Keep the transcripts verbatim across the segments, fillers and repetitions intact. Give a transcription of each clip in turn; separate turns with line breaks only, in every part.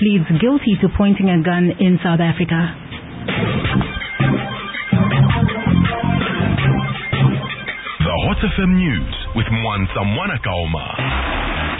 pleads guilty to pointing a gun in South Africa.
The Hot F M News with Mwansa Mwanakaoma.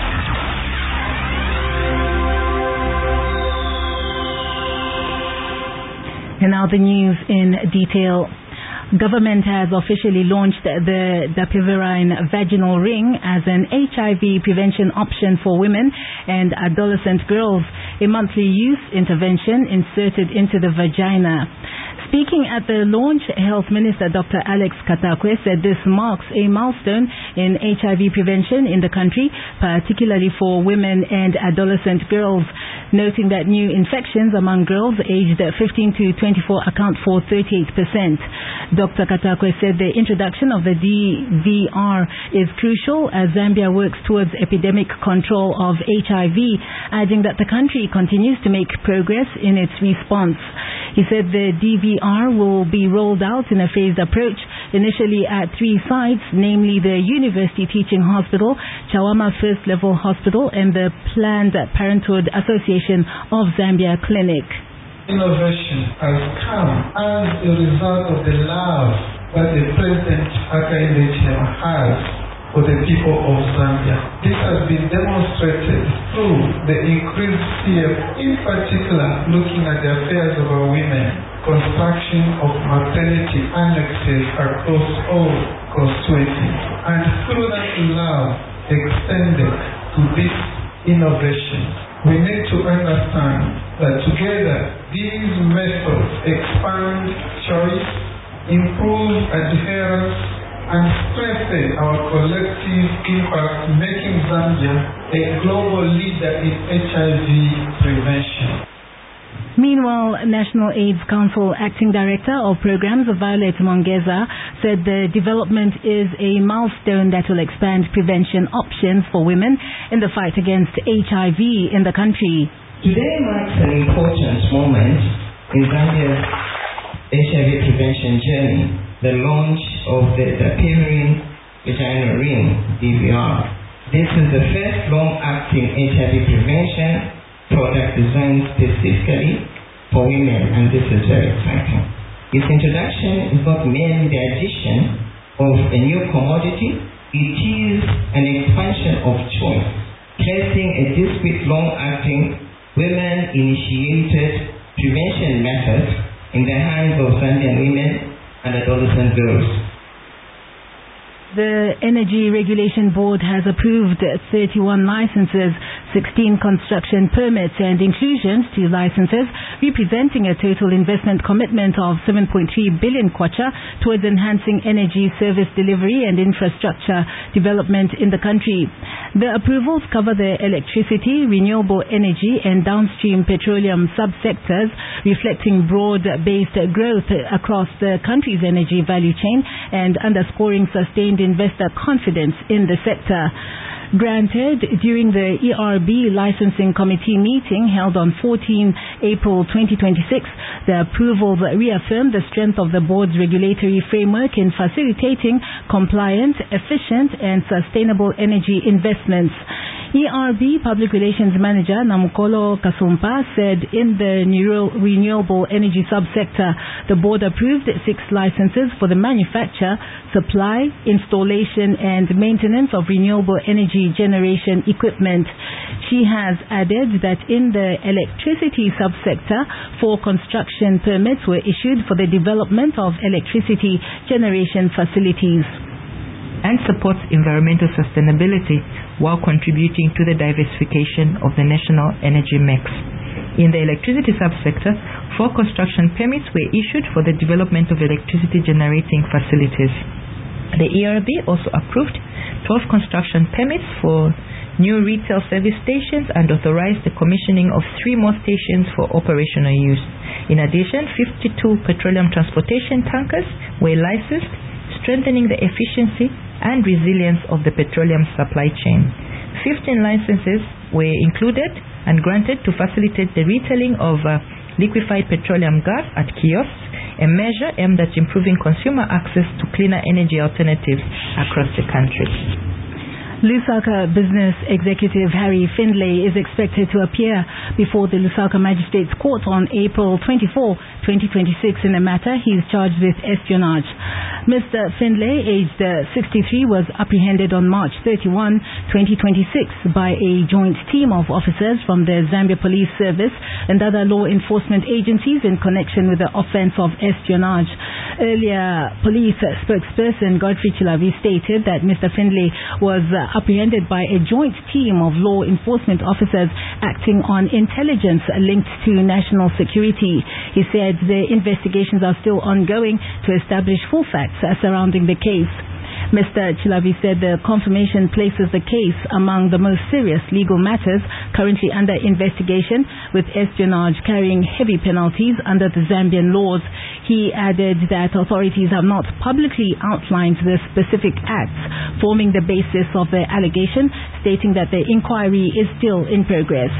And now the news in detail. Government has officially launched the dapivirine vaginal ring as an H I V prevention option for women and adolescent girls, a monthly use intervention inserted into the vagina. Speaking at the launch, Health Minister Doctor Alex Katakwe said this marks a milestone in H I V prevention in the country, particularly for women and adolescent girls, noting that new infections among girls aged fifteen to twenty-four account for thirty-eight percent. Doctor Katakwe said the introduction of the D V R is crucial as Zambia works towards epidemic control of H I V, adding that the country continues to make progress in its response. He said the D V R will be rolled out in a phased approach, initially at three sites, namely the University Teaching Hospital, Chawama First Level Hospital, and the Planned Parenthood Association of Zambia Clinic.
Innovation has come as a result of the love that the President Hakainde Hichilema has for the people of Zambia. This has been demonstrated through the increased C F, in particular looking at the affairs of our women, construction of maternity annexes across all constituencies, and through that love extended to this innovation. We need to understand that together these methods expand choice, improve adherence, and strengthen our collective impact, making Zambia a global leader in H I V prevention.
Meanwhile, National AIDS Council Acting Director of Programs Violet Mongeza said the development is a milestone that will expand prevention options for women in the fight against H I V in the country.
Today marks an important moment in Zambia's H I V prevention journey, the launch of the dapivirine vaginal ring, D V R. This is the first long-acting H I V prevention product designed specifically for women, and this is very exciting. Its introduction is not merely the addition of a new commodity, it is an expansion of choice, placing a discrete long-acting women-initiated prevention method in the hands of Zambian women and adolescent girls.
The Energy Regulation Board has approved thirty-one licenses, sixteen construction permits and inclusions to licenses, representing a total investment commitment of seven point three billion kwacha towards enhancing energy service delivery and infrastructure development in the country. The approvals cover the electricity, renewable energy and downstream petroleum subsectors, reflecting broad-based growth across the country's energy value chain and underscoring sustained investor confidence in the sector. Granted during the E R B Licensing Committee meeting held on fourteenth April twenty twenty-six, the approvals reaffirmed the strength of the board's regulatory framework in facilitating compliant, efficient and sustainable energy investments. E R B Public Relations Manager Namukolo Kasumpa said in the renewable energy subsector, the board approved six licenses for the manufacture, supply, installation and maintenance of renewable energy generation equipment. She has added that in the electricity subsector, four construction permits were issued for the development of electricity generation facilities.
And supports environmental sustainability while contributing to the diversification of the national energy mix. In the electricity subsector, four construction permits were issued for the development of electricity generating facilities. The E R B also approved twelve construction permits for new retail service stations and authorized the commissioning of three more stations for operational use. In addition, fifty-two petroleum transportation tankers were licensed, strengthening the efficiency and resilience of the petroleum supply chain. fifteen licenses were included and granted to facilitate the retailing of uh, liquefied petroleum gas at kiosks, a measure aimed at improving consumer access to cleaner energy alternatives across the country.
Lusaka Business Executive Harry Findlay is expected to appear before the Lusaka Magistrates Court on April twenty-fourth, twenty twenty-six in a matter he is charged with espionage. Mister Findlay, aged uh, sixty-three, was apprehended on March thirty-first, twenty twenty-six by a joint team of officers from the Zambia Police Service and other law enforcement agencies in connection with the offence of espionage. Earlier, police spokesperson Godfrey Chilavi stated that Mister Findlay was uh, apprehended by a joint team of law enforcement officers acting on intelligence linked to national security. He said the investigations are still ongoing to establish full facts surrounding the case. Mister Chilavi said the confirmation places the case among the most serious legal matters currently under investigation, with espionage carrying heavy penalties under the Zambian laws. He added that authorities have not publicly outlined the specific acts forming the basis of the allegation, stating that the inquiry is still in progress.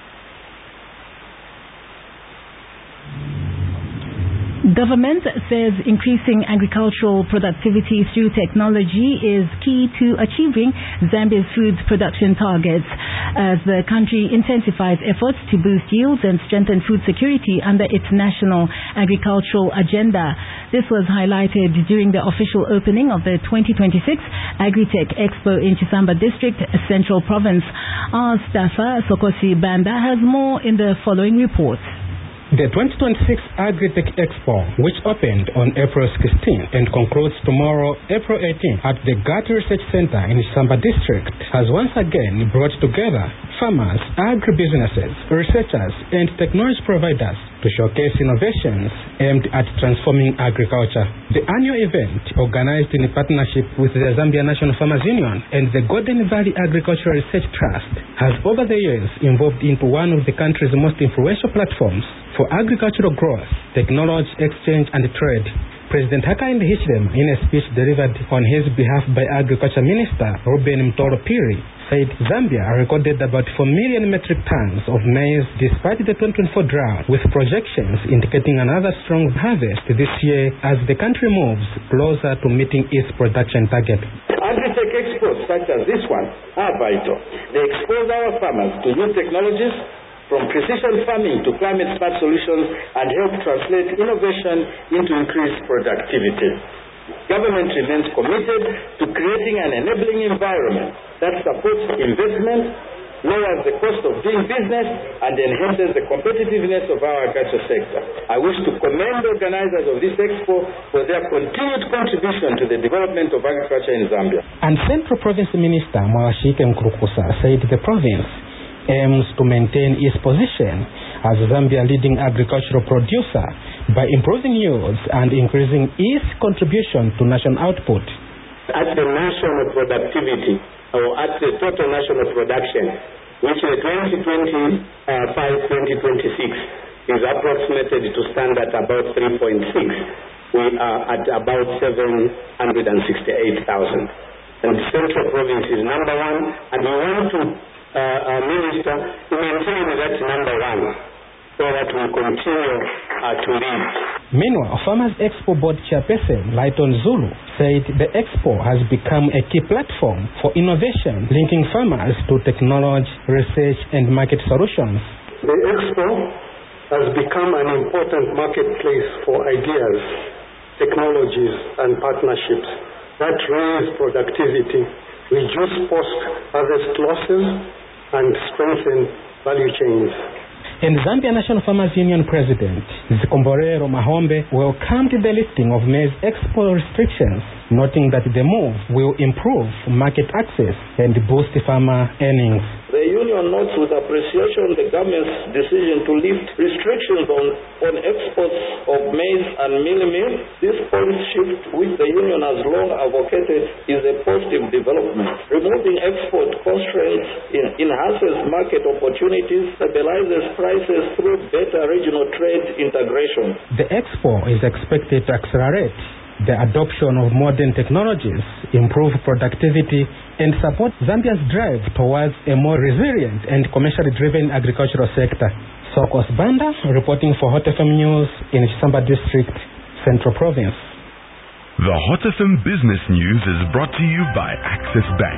Government says increasing agricultural productivity through technology is key to achieving Zambia's food production targets as the country intensifies efforts to boost yields and strengthen food security under its national agricultural agenda. This was highlighted during the official opening of the twenty twenty-six Agritech Expo in Chisamba District, Central Province. Our staffer, Sokosi Banda, has more in the following report.
The twenty twenty-six Agritech Expo, which opened on April sixteenth and concludes tomorrow, April eighteenth, at the Gati Research Center in Samba District, has once again brought together farmers, agribusinesses, researchers, and technology providers to showcase innovations aimed at transforming agriculture. The annual event, organized in partnership with the Zambia National Farmers Union and the Golden Valley Agricultural Research Trust, has over the years evolved into one of the country's most influential platforms for agricultural growth, technology exchange, and trade. President Hakainde Hichilema, in a speech delivered on his behalf by Agriculture Minister Ruben Mtoro Piri, said Zambia recorded about four million metric tons of maize despite the twenty twenty-four drought, with projections indicating another strong harvest this year as the country moves closer to meeting its production target.
Agritech expos such as this one are vital. They expose our farmers to new technologies, from precision farming to climate-smart solutions, and help translate innovation into increased productivity. Government remains committed to creating an enabling environment that supports investment, lowers the cost of doing business, and enhances the competitiveness of our agriculture sector. I wish to commend the organizers of this expo for their continued contribution to the development of agriculture in Zambia.
And Central Province Minister Mwashike Nkurukusa said the province aims to maintain its position as Zambia's leading agricultural producer by improving yields and increasing its contribution to national output.
At the national productivity, or at the total national production, which in twenty twenty-five twenty twenty-six is approximated to stand at about three point six, we are at about seven hundred sixty-eight thousand. And the Central Province is number one, and we want to Uh, uh, Minister, to maintain that number one so that we continue uh, to lead.
Meanwhile, Farmers Expo Board Chairperson Lighton Zulu said the Expo has become a key platform for innovation, linking farmers to technology, research, and market solutions.
The Expo has become an important marketplace for ideas, technologies, and partnerships that raise productivity, reduce post-harvest losses, and strengthen value chains.
And Zambia National Farmers Union President Zikomborero Mahombe welcomed the lifting of maize export restrictions, noting that the move will improve market access and boost farmer earnings.
The union notes with appreciation the government's decision to lift restrictions on, on exports of maize and mealie meal. This policy shift, which the union has long advocated, is a positive development. Removing export constraints in, enhances market opportunities, stabilizes prices through better regional trade integration.
The expo is expected to accelerate the adoption of modern technologies, improve productivity, and support Zambia's drive towards a more resilient and commercially driven agricultural sector. Sokos Banda, reporting for Hot F M News in Chisamba District, Central Province.
The Hot F M Business News is brought to you by Access Bank.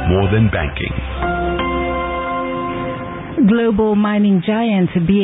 more than banking.
Global mining giant B